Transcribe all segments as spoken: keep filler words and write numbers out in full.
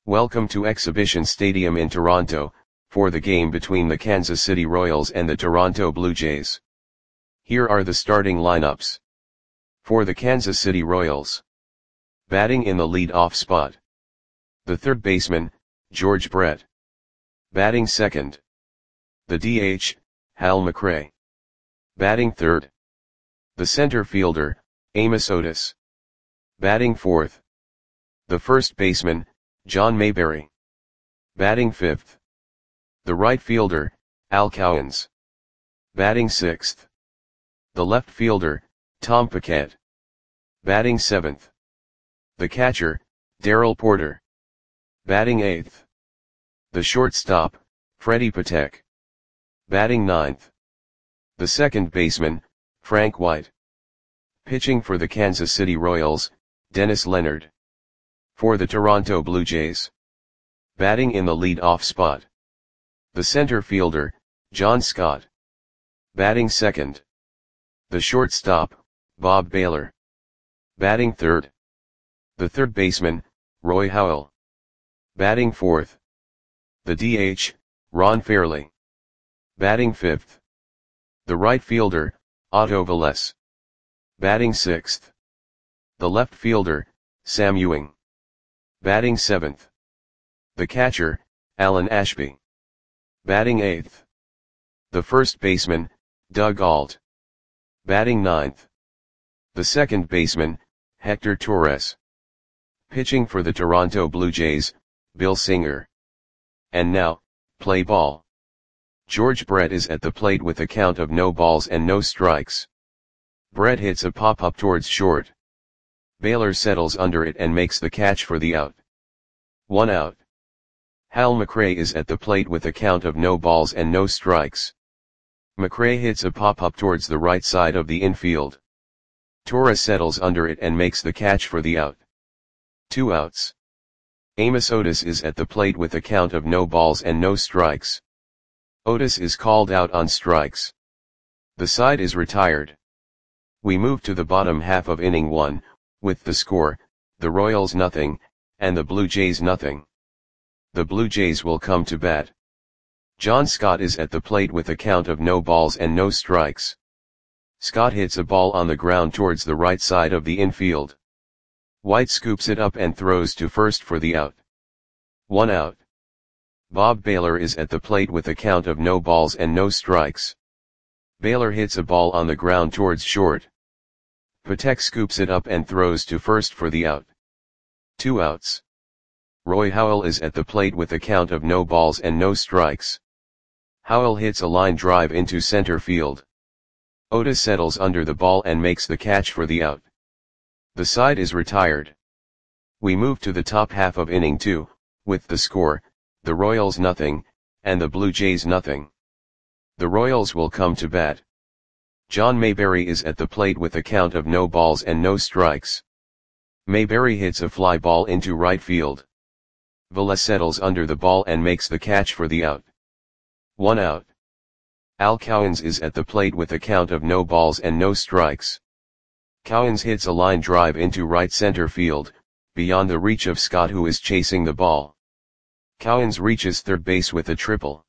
Welcome to Exhibition Stadium in Toronto, for the game between the Kansas City Royals and the Toronto Blue Jays. Here are the starting lineups. For the Kansas City Royals. Batting in the lead-off spot. The third baseman, George Brett. Batting second. The D H, Hal McRae. Batting third. The center fielder, Amos Otis. Batting fourth. The first baseman, John Mayberry. Batting fifth. The right fielder, Al Cowens. Batting sixth. The left fielder, Tom Paquette. Batting seventh. The catcher, Darrell Porter. Batting eighth. The shortstop, Freddie Patek. Batting ninth. The second baseman, Frank White. Pitching for the Kansas City Royals, Dennis Leonard. For the Toronto Blue Jays. Batting in the lead-off spot. The center fielder, John Scott. Batting second. The shortstop, Bob Baylor. Batting third. The third baseman, Roy Howell. Batting fourth. The D H, Ron Fairly. Batting fifth. The right fielder, Otto Velez. Batting sixth. The left fielder, Sam Ewing. Batting seventh. The catcher, Alan Ashby. Batting eighth. The first baseman, Doug Ault. Batting ninth. The second baseman, Hector Torres. Pitching for the Toronto Blue Jays, Bill Singer. And now, play ball. George Brett is at the plate with a count of no balls and no strikes. Brett hits a pop-up towards short. Baylor settles under it and makes the catch for the out. One out. Hal McRae is at the plate with a count of no balls and no strikes. McRae hits a pop-up towards the right side of the infield. Torres settles under it and makes the catch for the out. Two outs. Amos Otis is at the plate with a count of no balls and no strikes. Otis is called out on strikes. The side is retired. We move to the bottom half of inning one, with the score, the Royals nothing, and the Blue Jays nothing. The Blue Jays will come to bat. John Scott is at the plate with a count of no balls and no strikes. Scott hits a ball on the ground towards the right side of the infield. White scoops it up and throws to first for the out. One out. Bob Baylor is at the plate with a count of no balls and no strikes. Baylor hits a ball on the ground towards short. Patek scoops it up and throws to first for the out. Two outs. Roy Howell is at the plate with a count of no balls and no strikes. Howell hits a line drive into center field. Otis settles under the ball and makes the catch for the out. The side is retired. We move to the top half of inning two, with the score, the Royals nothing, and the Blue Jays nothing. The Royals will come to bat. John Mayberry is at the plate with a count of no balls and no strikes. Mayberry hits a fly ball into right field. Velez settles under the ball and makes the catch for the out. One out. Al Cowens is at the plate with a count of no balls and no strikes. Cowens hits a line drive into right center field, beyond the reach of Scott, who is chasing the ball. Cowens reaches third base with a triple.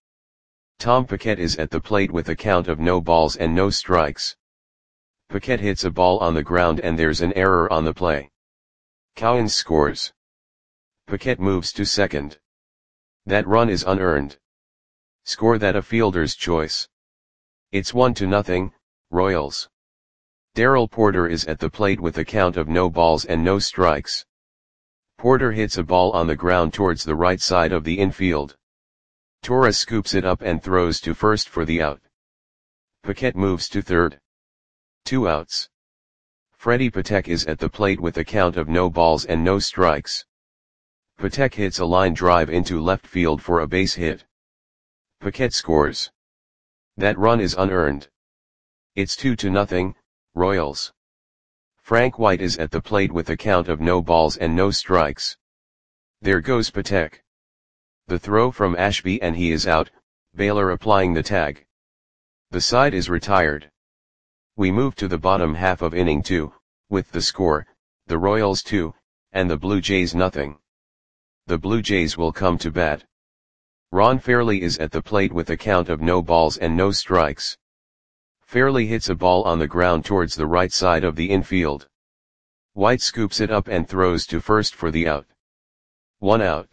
Tom Paquette is at the plate with a count of no balls and no strikes. Paquette hits a ball on the ground and there's an error on the play. Cowens scores. Paquette moves to second. That run is unearned. Score that a fielder's choice. It's one to nothing, Royals. Darrell Porter is at the plate with a count of no balls and no strikes. Porter hits a ball on the ground towards the right side of the infield. Torres scoops it up and throws to first for the out. Paquette moves to third. Two outs. Freddie Patek is at the plate with a count of no balls and no strikes. Patek hits a line drive into left field for a base hit. Paquette scores. That run is unearned. It's two to nothing, Royals. Frank White is at the plate with a count of no balls and no strikes. There goes Patek. The throw from Ashby and he is out, Baylor applying the tag. The side is retired. We move to the bottom half of inning two, with the score, the Royals two, and the Blue Jays nothing. The Blue Jays will come to bat. Ron Fairly is at the plate with a count of no balls and no strikes. Fairly hits a ball on the ground towards the right side of the infield. White scoops it up and throws to first for the out. One out.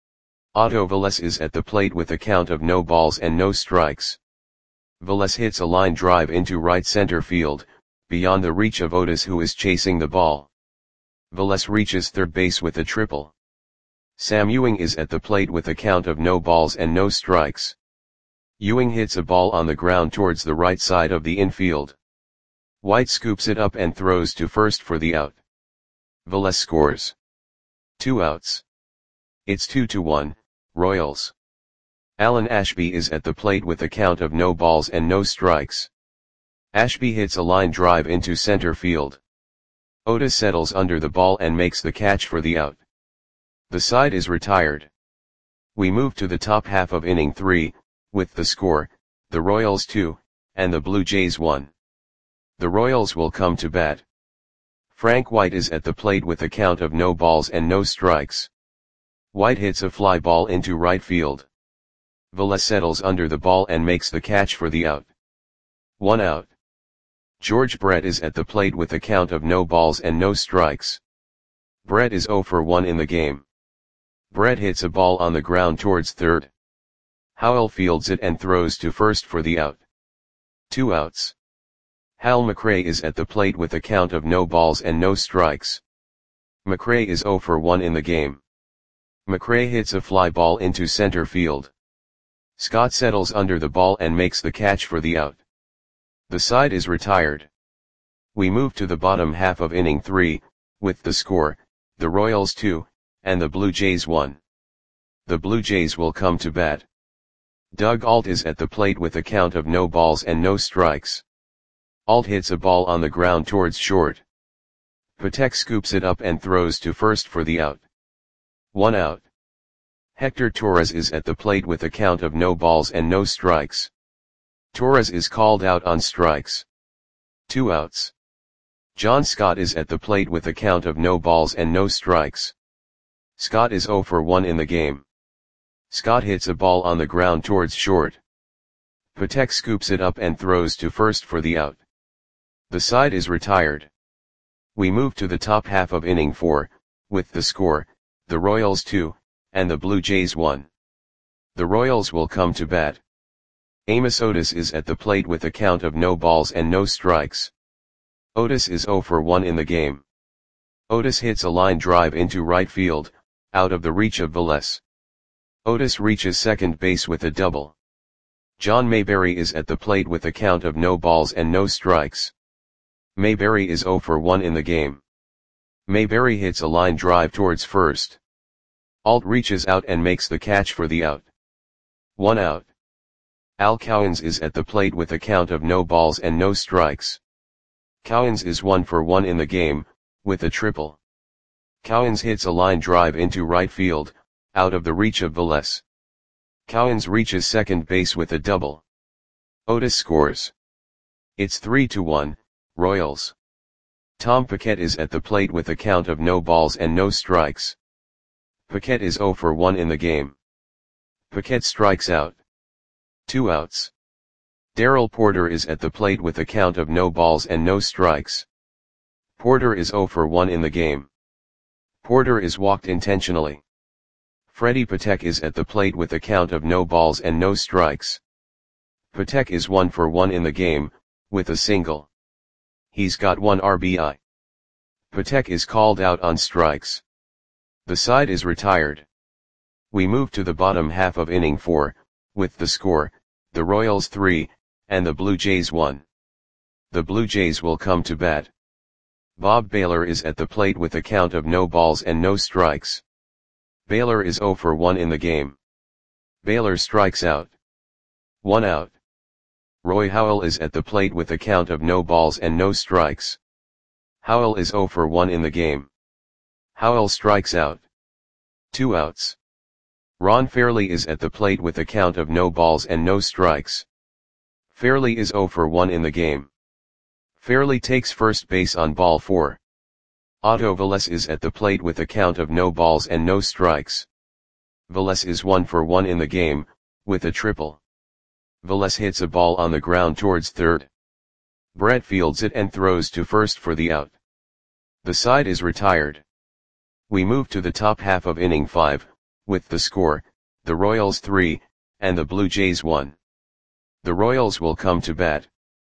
Otto Velez is at the plate with a count of no balls and no strikes. Velez hits a line drive into right center field, beyond the reach of Otis, who is chasing the ball. Velez reaches third base with a triple. Sam Ewing is at the plate with a count of no balls and no strikes. Ewing hits a ball on the ground towards the right side of the infield. White scoops it up and throws to first for the out. Velez scores. Two outs. It's two to one, Royals. Alan Ashby is at the plate with a count of no balls and no strikes. Ashby hits a line drive into center field. Otis settles under the ball and makes the catch for the out. The side is retired. We move to the top half of inning three, with the score, the Royals two, and the Blue Jays one. The Royals will come to bat. Frank White is at the plate with a count of no balls and no strikes. White hits a fly ball into right field. Velez settles under the ball and makes the catch for the out. One out. George Brett is at the plate with a count of no balls and no strikes. Brett is oh for one in the game. Brett hits a ball on the ground towards third. Howell fields it and throws to first for the out. Two outs. Hal McRae is at the plate with a count of no balls and no strikes. McRae is oh for one in the game. McRae hits a fly ball into center field. Scott settles under the ball and makes the catch for the out. The side is retired. We move to the bottom half of inning three, with the score, the Royals two, and the Blue Jays one. The Blue Jays will come to bat. Doug Alt is at the plate with a count of no balls and no strikes. Alt hits a ball on the ground towards short. Patek scoops it up and throws to first for the out. One out. Hector Torres is at the plate with a count of no balls and no strikes. Torres is called out on strikes. Two outs. John Scott is at the plate with a count of no balls and no strikes. Scott is oh for one in the game. Scott hits a ball on the ground towards short. Patek scoops it up and throws to first for the out. The side is retired. We move to the top half of inning four, with the score, the Royals two, and the Blue Jays one. The Royals will come to bat. Amos Otis is at the plate with a count of no balls and no strikes. Otis is oh for one in the game. Otis hits a line drive into right field, out of the reach of Velez. Otis reaches second base with a double. John Mayberry is at the plate with a count of no balls and no strikes. Mayberry is oh for one in the game. Mayberry hits a line drive towards first. Alt reaches out and makes the catch for the out. One out. Al Cowens is at the plate with a count of no balls and no strikes. Cowens is one for one in the game, with a triple. Cowens hits a line drive into right field, out of the reach of Velez. Cowens reaches second base with a double. Otis scores. It's three to one, Royals. Tom Paquette is at the plate with a count of no balls and no strikes. Paquette is oh for one in the game. Paquette strikes out. Two outs. Darrell Porter is at the plate with a count of no balls and no strikes. Porter is oh for one in the game. Porter is walked intentionally. Freddie Patek is at the plate with a count of no balls and no strikes. Patek is one for one in the game, with a single. He's got one R B I. Patek is called out on strikes. The side is retired. We move to the bottom half of inning four, with the score, the Royals three, and the Blue Jays one. The Blue Jays will come to bat. Bob Baylor is at the plate with a count of no balls and no strikes. Baylor is oh for one in the game. Baylor strikes out. One out. Roy Howell is at the plate with a count of no balls and no strikes. Howell is oh for one in the game. Howell strikes out. Two outs. Ron Fairly is at the plate with a count of no balls and no strikes. Fairly is oh for one in the game. Fairly takes first base on ball four. Otto Velez is at the plate with a count of no balls and no strikes. Velez is one for one in the game, with a triple. Velez hits a ball on the ground towards third. Brett fields it and throws to first for the out. The side is retired. We move to the top half of inning five, with the score, the Royals three, and the Blue Jays one. The Royals will come to bat.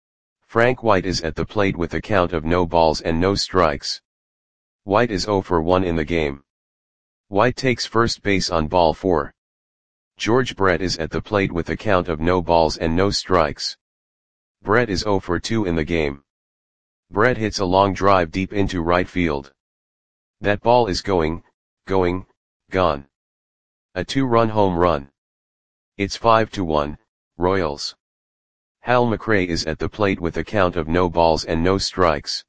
Frank White is at the plate with a count of no balls and no strikes. White is oh for one in the game. White takes first base on ball four. George Brett is at the plate with a count of no balls and no strikes. Brett is oh for two in the game. Brett hits a long drive deep into right field. That ball is going, going, gone. A two-run home run. It's five to one, Royals. Hal McRae is at the plate with a count of no balls and no strikes.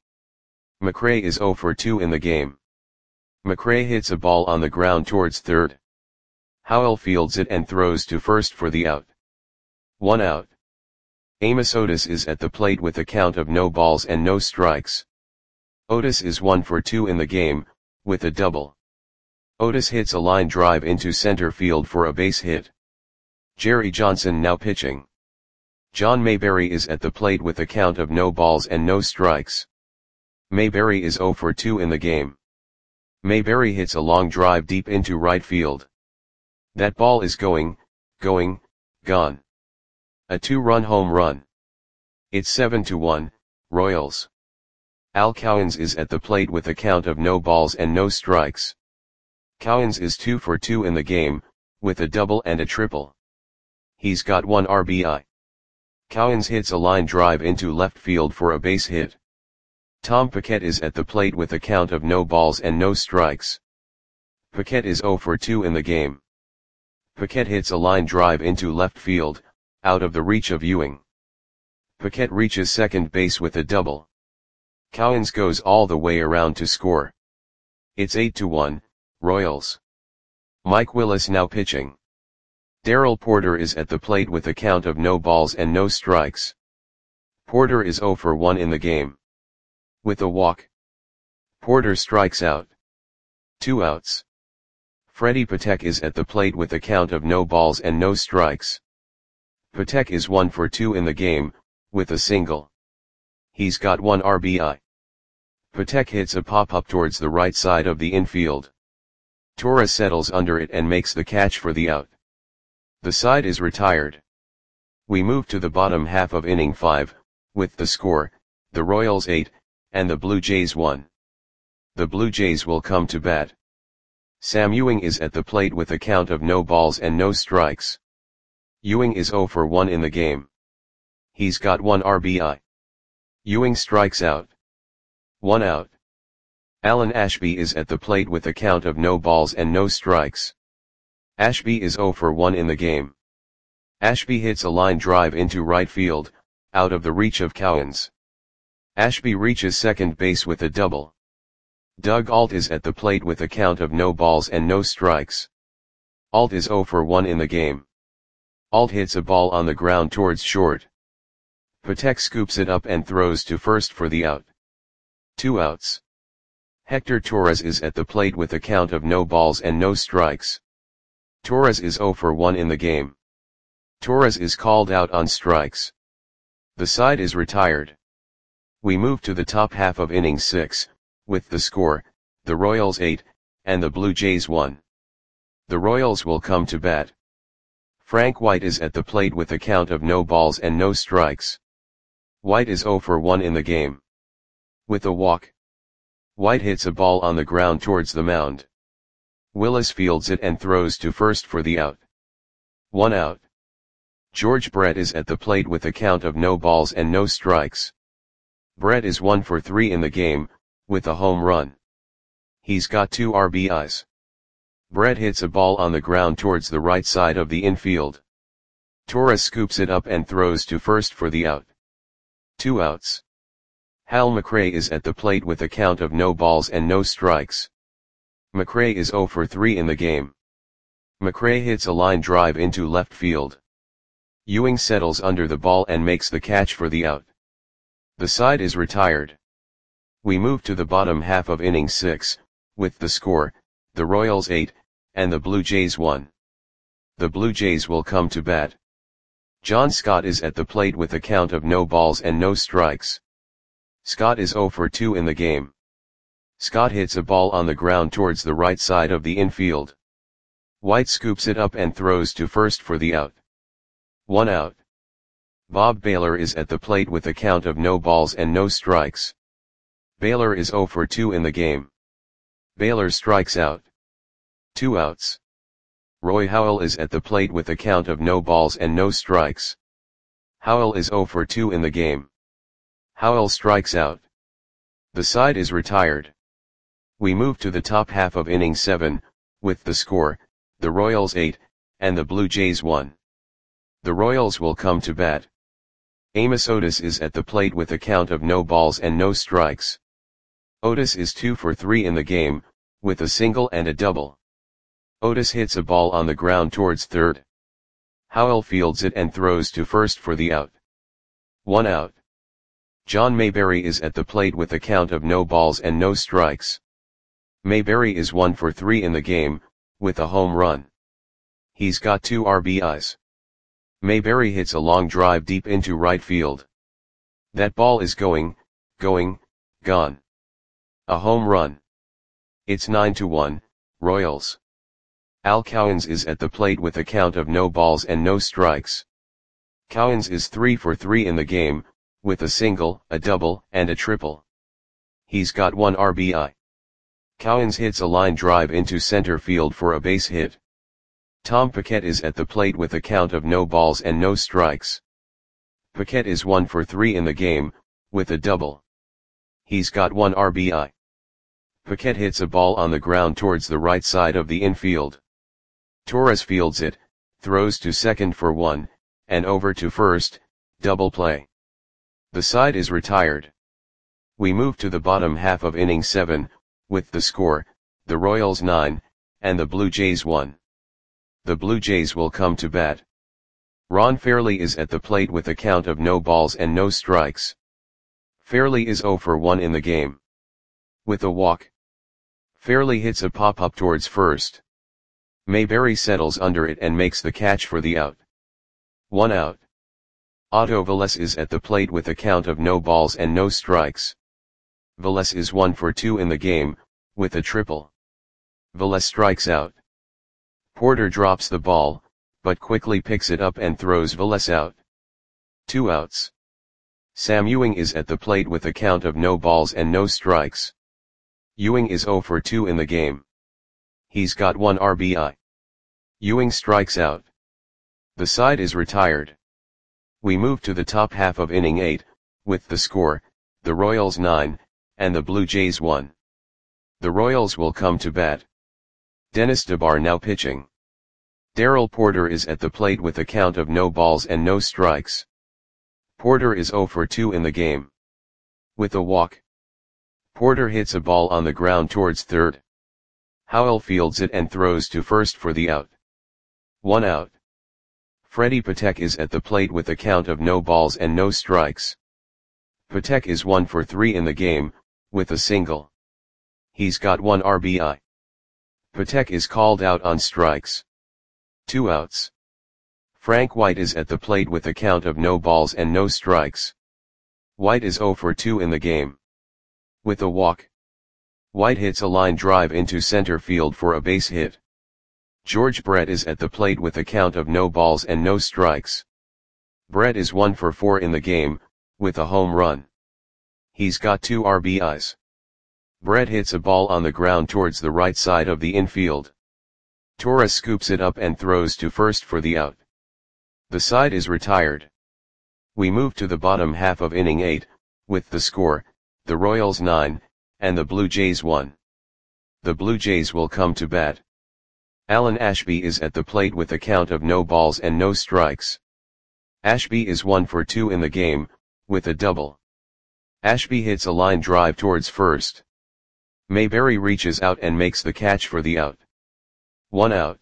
McRae is oh for two in the game. McRae hits a ball on the ground towards third. Howell fields it and throws to first for the out. One out. Amos Otis is at the plate with a count of no balls and no strikes. Otis is one for two in the game, with a double. Otis hits a line drive into center field for a base hit. Jerry Johnson now pitching. John Mayberry is at the plate with a count of no balls and no strikes. Mayberry is oh for two in the game. Mayberry hits a long drive deep into right field. That ball is going, going, gone. A two-run home run. It's seven to one, Royals. Al Cowens is at the plate with a count of no balls and no strikes. Cowens is two for two in the game, with a double and a triple. He's got one R B I. Cowens hits a line drive into left field for a base hit. Tom Paquette is at the plate with a count of no balls and no strikes. Paquette is oh for two in the game. Paquette hits a line drive into left field, out of the reach of Ewing. Paquette reaches second base with a double. Cowens goes all the way around to score. It's eight to one, Royals. Mike Willis now pitching. Darrell Porter is at the plate with a count of no balls and no strikes. Porter is oh for one in the game. With a walk. Porter strikes out. Two outs. Freddie Patek is at the plate with a count of no balls and no strikes. Patek is one for two in the game, with a single. He's got one R B I. Patek hits a pop-up towards the right side of the infield. Torres settles under it and makes the catch for the out. The side is retired. We move to the bottom half of inning five, with the score, the Royals eight, and the Blue Jays one. The Blue Jays will come to bat. Sam Ewing is at the plate with a count of no balls and no strikes. Ewing is oh for one in the game. He's got one R B I. Ewing strikes out. One out. Alan Ashby is at the plate with a count of no balls and no strikes. Ashby is oh for one in the game. Ashby hits a line drive into right field, out of the reach of Cowens. Ashby reaches second base with a double. Doug Alt is at the plate with a count of no balls and no strikes. Alt is oh for one in the game. Alt hits a ball on the ground towards short. Patek scoops it up and throws to first for the out. Two outs. Hector Torres is at the plate with a count of no balls and no strikes. Torres is oh for one in the game. Torres is called out on strikes. The side is retired. We move to the top half of inning six, with the score, the Royals eight, and the Blue Jays one. The Royals will come to bat. Frank White is at the plate with a count of no balls and no strikes. White is oh for one in the game. With a walk. White hits a ball on the ground towards the mound. Willis fields it and throws to first for the out. One out. George Brett is at the plate with a count of no balls and no strikes. Brett is one for three in the game, with a home run. He's got two R B Is. Brett hits a ball on the ground towards the right side of the infield. Torres scoops it up and throws to first for the out. Two outs. Hal McRae is at the plate with a count of no balls and no strikes. McRae is oh for three in the game. McRae hits a line drive into left field. Ewing settles under the ball and makes the catch for the out. The side is retired. We move to the bottom half of inning six, with the score, the Royals eight, and the Blue Jays one. The Blue Jays will come to bat. John Scott is at the plate with a count of no balls and no strikes. Scott is zero for two in the game. Scott hits a ball on the ground towards the right side of the infield. White scoops it up and throws to first for the out. One out. Bob Baylor is at the plate with a count of no balls and no strikes. Baylor is zero for two in the game. Baylor strikes out. Two outs. Roy Howell is at the plate with a count of no balls and no strikes. Howell is zero for two in the game. Howell strikes out. The side is retired. We move to the top half of inning seven, with the score, the Royals eight, and the Blue Jays one. The Royals will come to bat. Amos Otis is at the plate with a count of no balls and no strikes. Otis is two for three in the game, with a single and a double. Otis hits a ball on the ground towards third. Howell fields it and throws to first for the out. One out. John Mayberry is at the plate with a count of no balls and no strikes. Mayberry is one for three in the game, with a home run. He's got two R B Is. Mayberry hits a long drive deep into right field. That ball is going, going, gone. A home run. It's nine to one, Royals. Al Cowens is at the plate with a count of no balls and no strikes. Cowens is three for three in the game, with a single, a double, and a triple. He's got one R B I. Cowens hits a line drive into center field for a base hit. Tom Paquette is at the plate with a count of no balls and no strikes. Paquette is one for three in the game, with a double. He's got one R B I. Paquette hits a ball on the ground towards the right side of the infield. Torres fields it, throws to second for one, and over to first, double play. The side is retired. We move to the bottom half of inning seven, with the score, the Royals nine, and the Blue Jays one. The Blue Jays will come to bat. Ron Fairley is at the plate with a count of no balls and no strikes. Fairley is zero for one in the game. With a walk. Fairley hits a pop-up towards first. Mayberry settles under it and makes the catch for the out. One out. Otto Velez is at the plate with a count of no balls and no strikes. Velez is one for two in the game, with a triple. Velez strikes out. Porter drops the ball, but quickly picks it up and throws Velez out. Two outs. Sam Ewing is at the plate with a count of no balls and no strikes. Ewing is zero for two in the game. He's got one R B I. Ewing strikes out. The side is retired. We move to the top half of inning eight, with the score, the Royals nine, and the Blue Jays one. The Royals will come to bat. Dennis DeBar now pitching. Darrell Porter is at the plate with a count of no balls and no strikes. Porter is zero for two in the game. With a walk. Porter hits a ball on the ground towards third. Howell fields it and throws to first for the out. One out. Freddie Patek is at the plate with a count of no balls and no strikes. Patek is one for three in the game, with a single. He's got one R B I. Patek is called out on strikes. Two outs. Frank White is at the plate with a count of no balls and no strikes. White is zero for two in the game. With a walk. White hits a line drive into center field for a base hit. George Brett is at the plate with a count of no balls and no strikes. Brett is one for four in the game, with a home run. He's got two R B Is. Brett hits a ball on the ground towards the right side of the infield. Torres scoops it up and throws to first for the out. The side is retired. We move to the bottom half of inning eight, with the score, the Royals nine, and the Blue Jays one. The Blue Jays will come to bat. Alan Ashby is at the plate with a count of no balls and no strikes. Ashby is one for two in the game, with a double. Ashby hits a line drive towards first. Mayberry reaches out and makes the catch for the out. One out.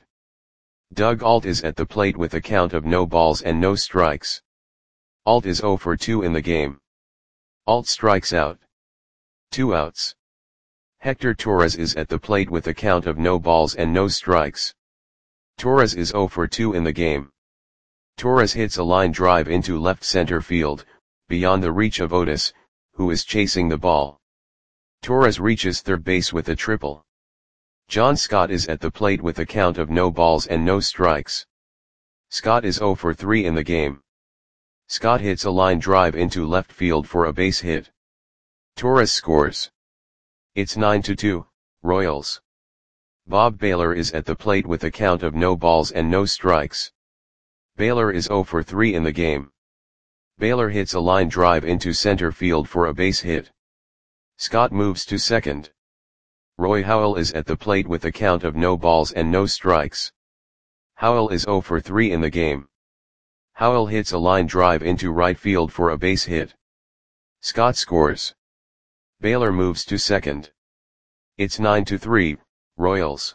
Doug Alt is at the plate with a count of no balls and no strikes. Alt is zero for two in the game. Alt strikes out. Two outs. Hector Torres is at the plate with a count of no balls and no strikes. Torres is zero for two in the game. Torres hits a line drive into left center field, beyond the reach of Otis, who is chasing the ball. Torres reaches third base with a triple. John Scott is at the plate with a count of no balls and no strikes. Scott is zero for three in the game. Scott hits a line drive into left field for a base hit. Torres scores. It's nine to two, Royals. Bob Baylor is at the plate with a count of no balls and no strikes. Baylor is zero for three in the game. Baylor hits a line drive into center field for a base hit. Scott moves to second. Roy Howell is at the plate with a count of no balls and no strikes. Howell is zero for three in the game. Howell hits a line drive into right field for a base hit. Scott scores. Baylor moves to second. It's nine to three, Royals.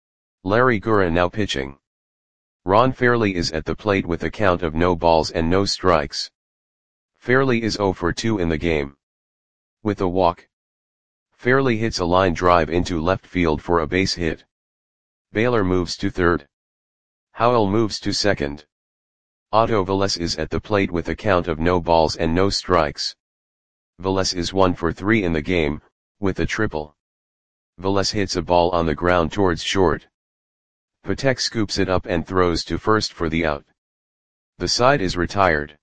Larry Gura now pitching. Ron Fairly is at the plate with a count of no balls and no strikes. Fairly is zero for two in the game. With a walk, Fairly hits a line drive into left field for a base hit. Baylor moves to third. Howell moves to second. Otto Velez is at the plate with a count of no balls and no strikes. Velez is one for three in the game, with a triple. Velez hits a ball on the ground towards short. Patek scoops it up and throws to first for the out. The side is retired.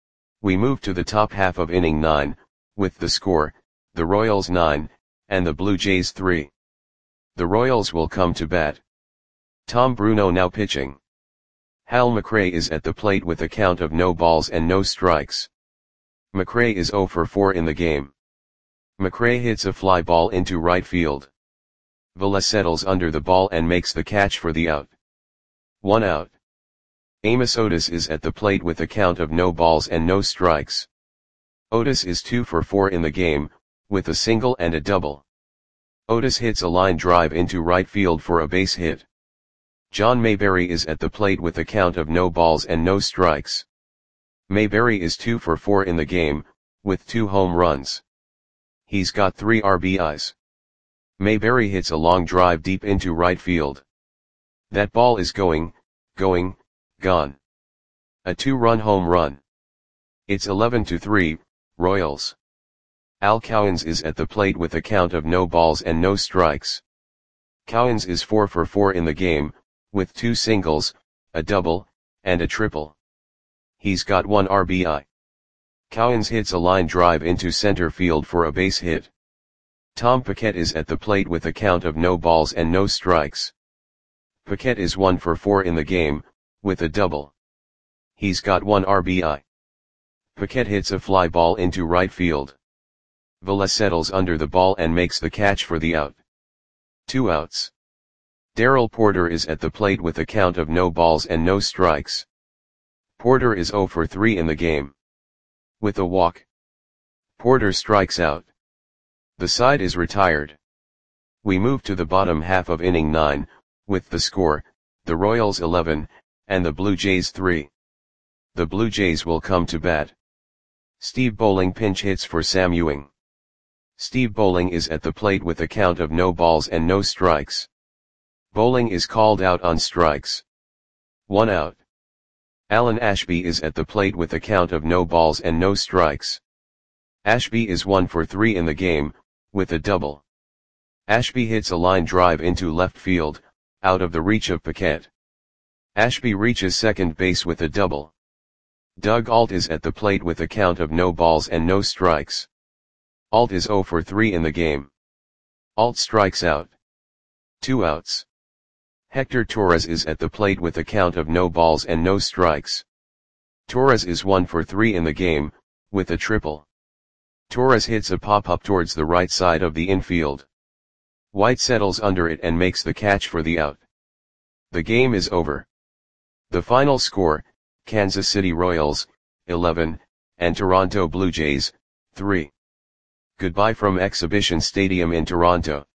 We move to the top half of inning nine, with the score, the Royals nine, and the Blue Jays three. The Royals will come to bat. Tom Bruno now pitching. Hal McRae is at the plate with a count of no balls and no strikes. McRae is zero for four in the game. McRae hits a fly ball into right field. Velez settles under the ball and makes the catch for the out. One out. Amos Otis is at the plate with a count of no balls and no strikes. Otis is two for four in the game, with a single and a double. Otis hits a line drive into right field for a base hit. John Mayberry is at the plate with a count of no balls and no strikes. Mayberry is two for four in the game, with two home runs. He's got three R B Is. Mayberry hits a long drive deep into right field. That ball is going, going, gone. A two-run home run. It's eleven to three, Royals. Al Cowens is at the plate with a count of no balls and no strikes. Cowens is four for four in the game, with two singles, a double, and a triple. He's got one R B I. Cowens hits a line drive into center field for a base hit. Tom Paquette is at the plate with a count of no balls and no strikes. Paquette is one for four in the game, with a double. He's got one R B I. Paquette hits a fly ball into right field. Velez settles under the ball and makes the catch for the out. Two outs. Darrell Porter is at the plate with a count of no balls and no strikes. Porter is zero for three in the game. With a walk, Porter strikes out. The side is retired. We move to the bottom half of inning nine, with the score, the Royals eleven, and the Blue Jays three. The Blue Jays will come to bat. Steve Bowling pinch hits for Sam Ewing. Steve Bowling is at the plate with a count of no balls and no strikes. Bowling is called out on strikes. One out. Alan Ashby is at the plate with a count of no balls and no strikes. Ashby is one for three in the game, with a double. Ashby hits a line drive into left field, out of the reach of Paquette. Ashby reaches second base with a double. Doug Alt is at the plate with a count of no balls and no strikes. Alt is zero for three in the game. Alt strikes out. Two outs. Hector Torres is at the plate with a count of no balls and no strikes. Torres is one for three in the game, with a triple. Torres hits a pop-up towards the right side of the infield. White settles under it and makes the catch for the out. The game is over. The final score, Kansas City Royals, eleven, and Toronto Blue Jays, three. Goodbye from Exhibition Stadium in Toronto.